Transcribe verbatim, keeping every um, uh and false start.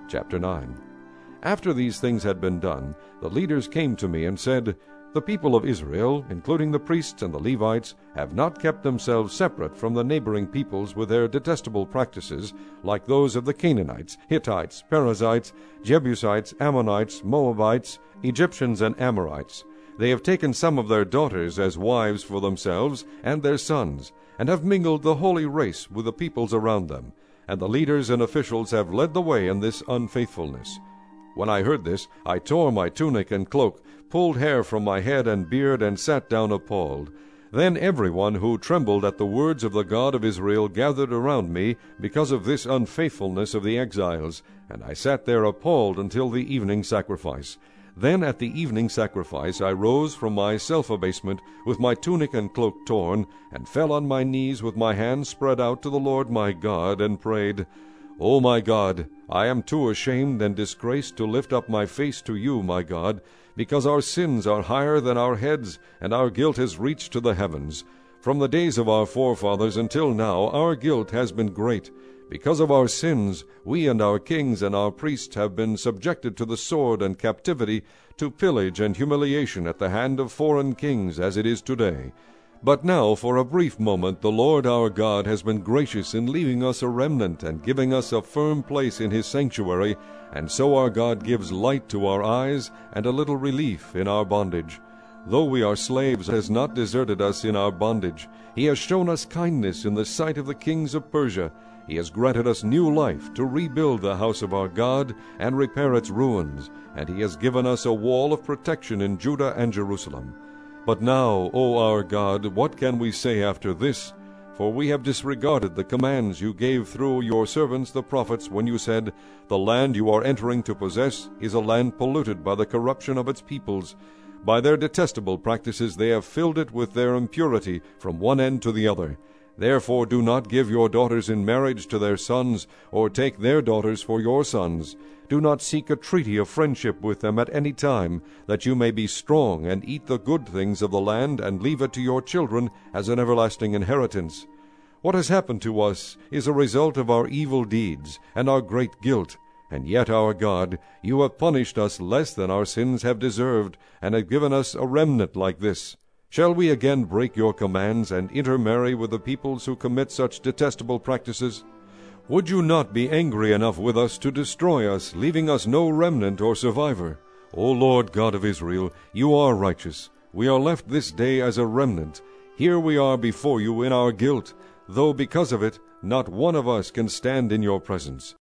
Chapter nine. After these things had been done, the leaders came to me and said, The people of Israel, including the priests and the Levites, have not kept themselves separate from the neighboring peoples with their detestable practices, like those of the Canaanites, Hittites, Perizzites, Jebusites, Ammonites, Moabites, Egyptians, and Amorites. They have taken some of their daughters as wives for themselves and their sons, and have mingled the holy race with the peoples around them. And the leaders and officials have led the way in this unfaithfulness. When I heard this, I tore my tunic and cloak, pulled hair from my head and beard, and sat down appalled. Then everyone who trembled at the words of the God of Israel gathered around me because of this unfaithfulness of the exiles, and I sat there appalled until the evening sacrifice. Then at the evening sacrifice I rose from my self-abasement, with my tunic and cloak torn, and fell on my knees with my hands spread out to the Lord my God, and prayed, O my God, I am too ashamed and disgraced to lift up my face to you, my God, because our sins are higher than our heads, and our guilt has reached to the heavens. From the days of our forefathers until now our guilt has been great. Because of our sins, we and our kings and our priests have been subjected to the sword and captivity, to pillage and humiliation at the hand of foreign kings, as it is today. But now for a brief moment the Lord our God has been gracious in leaving us a remnant and giving us a firm place in his sanctuary, and so our God gives light to our eyes and a little relief in our bondage. Though we are slaves, he has not deserted us in our bondage. He has shown us kindness in the sight of the kings of Persia. He has granted us new life to rebuild the house of our God and repair its ruins, and he has given us a wall of protection in Judah and Jerusalem. But now, O our God, what can we say after this? For we have disregarded the commands you gave through your servants the prophets when you said, The land you are entering to possess is a land polluted by the corruption of its peoples. By their detestable practices they have filled it with their impurity from one end to the other. Therefore do not give your daughters in marriage to their sons, or take their daughters for your sons. Do not seek a treaty of friendship with them at any time, that you may be strong and eat the good things of the land and leave it to your children as an everlasting inheritance. What has happened to us is a result of our evil deeds and our great guilt. And yet, our God, you have punished us less than our sins have deserved, and have given us a remnant like this. Shall we again break your commands and intermarry with the peoples who commit such detestable practices? Would you not be angry enough with us to destroy us, leaving us no remnant or survivor? O Lord God of Israel, you are righteous. We are left this day as a remnant. Here we are before you in our guilt, though because of it not one of us can stand in your presence.